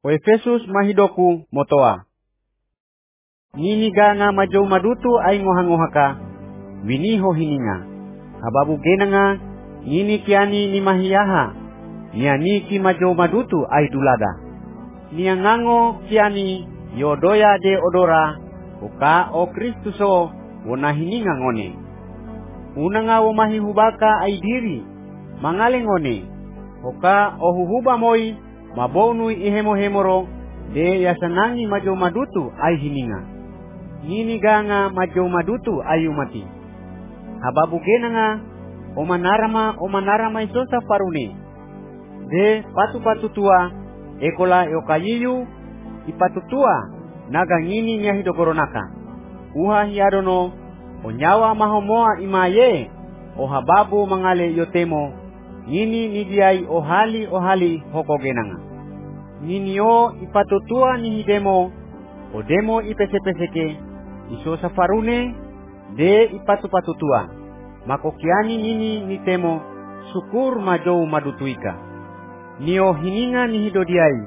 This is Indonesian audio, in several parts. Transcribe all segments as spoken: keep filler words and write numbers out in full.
O Efesus mahidoku motoa. Nini ganga majau madutu ay ngohangohaka, winiho hininga. Hababu genanga, nini kiani ni mahiyaha, nianiki majau madutu ay dulada. Niangango kiani yodoya de odora, uka o Kristuso wona hininga ngone. Unanga wo mahihubaka ay diri, mangale ngone, uka o huhuba moi, mabonui ihemo-hemoro, de yasanangi majau madutu ay hininga. Nini ganga majau madutu ayu mati. Hababu genanga o manarama o manarama isosa farune. De patu-patu tua ekola yokayiyu ipatu tua naga ngini nyahido koronaka. Uha hiadono o nyawa mahomoa imaye o hababu mangale yotemo ngini nidiai o hali o hali hoko genanga. Nini o ipatu tua nihidemo o demo ipese-peseke iso safarune de ipatu-patu tua. Makokiani nini nitemo syukur majou madutuika. Nio hininga nihidodiai.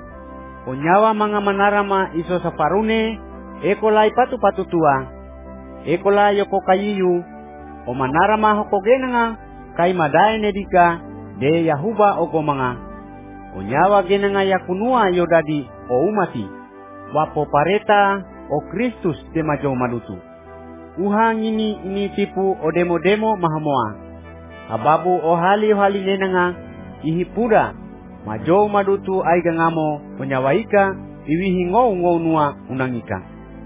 O nyawa manga manarama iso safarune ekola ipatu-patu tua. Ekola yoko kayiyu o manarama hoko genanga kai madae nedika de yahuba ogomanga. O nyawa genanga yakunua yodadi o umati. Wapo pareta o Kristus de majau madutu. Uha ngini ini tipu o demo-demo mahamoa. Hababu o hali-hali nenanga ihipuda majau madutu ay gangamo onyawaika iwihi ngou-ngou nua unangika.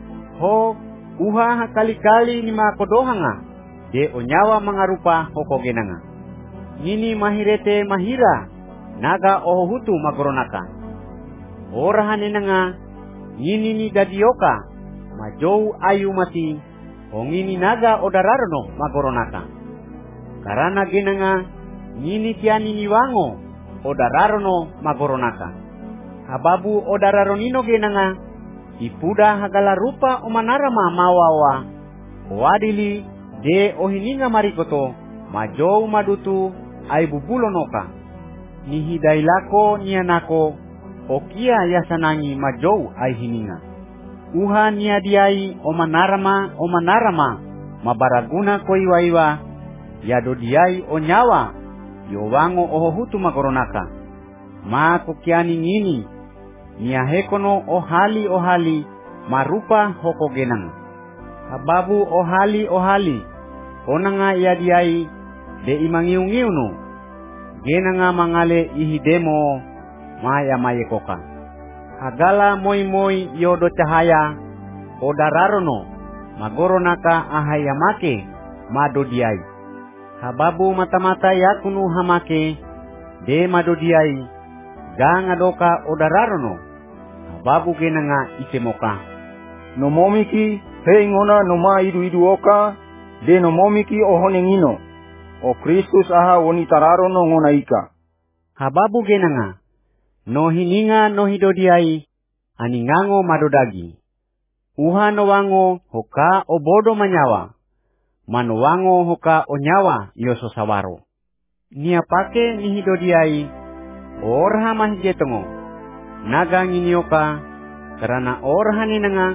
Ho uha hakali-kali ni makodohanga de onyawa mangarupa hoko genanga. Ngini mahirete mahira naga ohutu magoronaka. Oraha nenanga ngini ni dadioka majou ayu mati ongini naga odararno magoronaka. Karana genanga ngini tiani niwango odararno magoronaka. Hababu odararonino genanga ipuda hagala rupa omanarama mawawa oadili de ohininga marikoto majou madutu ay bubulonoka. Nihidailako nianako okia yasanangi majou ay hininga. Uha niadiai o manarama o manarama mabaraguna koiwaiwa yadodiai o nyawa yowango ohohutu magoronaka. Ma kokiani ngini niahekono o hali o hali marupa hoko genang. Hababu o hali o hali onanga yadiai de imangiu-ngiunu genanga mangale ihidemo maya mayekoka. Hagala moi-moi yodo cahaya odararono magoronaka ahayamake madodiai. Hababu mata-mata yakunu hamake de madodiai ganga doka odararono. Hababu genanga itemoka. Nomomiki hei ngona noma idu-idu oka de nomomiki ohone ngino. O Kristus aha woni tararono ngona ika. Hababu genanga no hininga no hidodiai aningango madodagi. Uha no wango hoka obodo manyawa. Mano wango hoka onyawa yoso sawaro. Nia pake ni hidodiai orha mahigetongo. Naga nginioka karana orha ninanga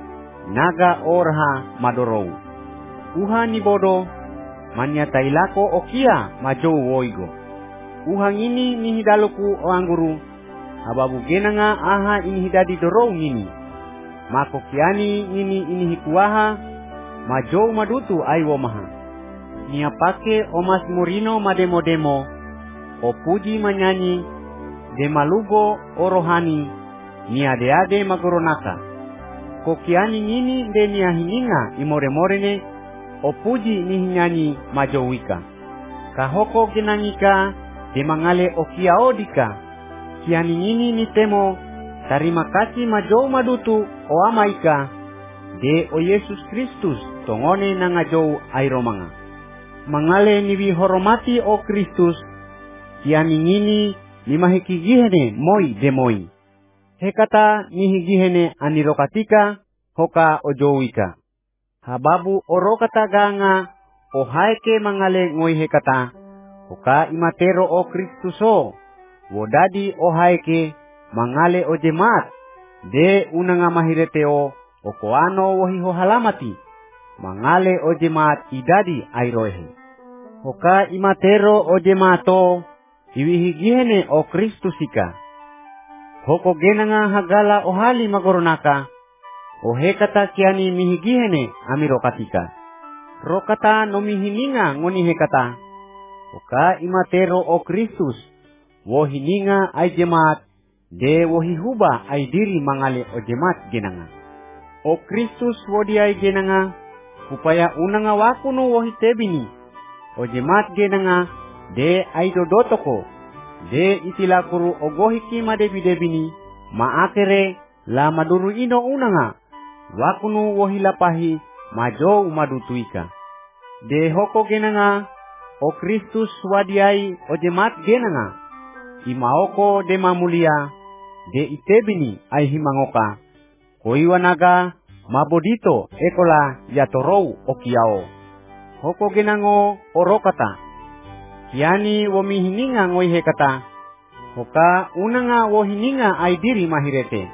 naga orha madorou. Uha ni bodo mania tailako okia majou woigo. Uha ngini ni hidaluku o angguru. Hababu genanga aha ini hidadi dorou ngini. Mako kiani ngini ini hikuaha majou madutu aiwo maha. Nia pake omas murino mademo-demo. O puji manyanyi de malugo o rohani. Nia de-ade magoronaka. Kokiani ngini de nia hininga imore-morene. O puji ni hinyanyi majouika. Kahoko genangika de mangale okia odika. Kiani ngini ni temo tarima kasih majou madutu o amaika de o Yesus Kristus tongone nangajou airomanga. Mangale niwi horomati o Kristus kiani ngini ni mahikigihene moi de moi. Hekata nihigihene anirokatika hoka ojouika. Hababu orokata ganga o haike mangale ngoi hekata hoka imatero o Kristuso wodadi o haike mangale o jemaat de unanga mahireteo o koano wohiho halamati mangale o jemaat idadi airohe. Hoka imatero o jemaato iwihigihene o Kristusika. Hoko genanga hagala o hali magoronaka o hekata kiani mihigihene amirokatika. Rokata no mihininga ngoni hekata. Hoka imatero o Kristus wo hininga ay jemaat de wo hihuba ay diri mangale o jemaat genanga. O Kristus wo di ay genanga upaya unanga wakuno wo hitebini o jemaat genanga de ay dodotoko de itilakuru o gohikima debi debini maakere la maduru ino unanga wakuno wo hilapahi majo umadutuika. De hoko genanga o Kristus wadiai o jemaat genanga imaoko de mamulia de itebini ay himangoka koiwanaga mabodito ekola yatorou o kiao. Hoko genango orokata kiani wo mihininga ngoi hekata hoka unanga wo hininga ay diri mahirete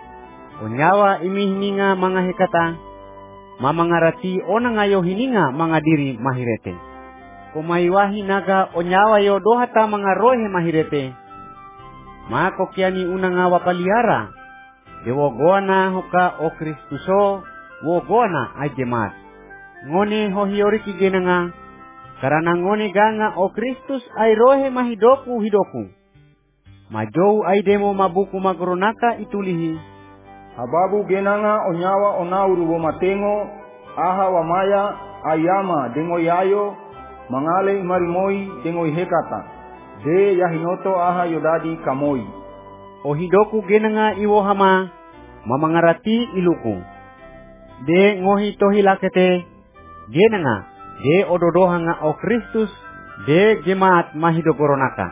onyawa imihininga mga hekata mamangarati onanga yo hininga mga diri mahirete komaiwahi naga onyawa yo dohata mga rohe mahirete mako kiani unanga wapaliara dewo goana hoka o Kristuso wo goana ay jemaat ngone hohioriki genanga karana ngone ganga o Kristus ay rohe mahidoku hidoku majou ay demo mabuku magoronaka itulihi hababu genanga onyawa onauru wo matengo aha wamaya ayama dengo yayo mangale marimoi dengo hekata de yahinoto aha yodadi kamoi o hidoku genanga iwo hama mamangarati iluku de ngohi tohilakete genanga de ododohanga o Kristus de jemaat mahidogoronaka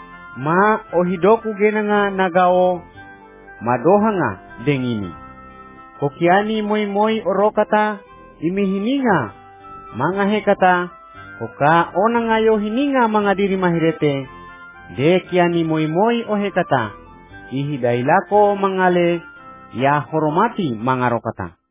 ma o hidoku genanga nagao madohanga dengini kokiani moi moi orokata imihininga mga hekata hoka onanga yo hininga mga diri mahirete de kiani moi moi o hekata ihidailako mangale ya horomati mga rokata.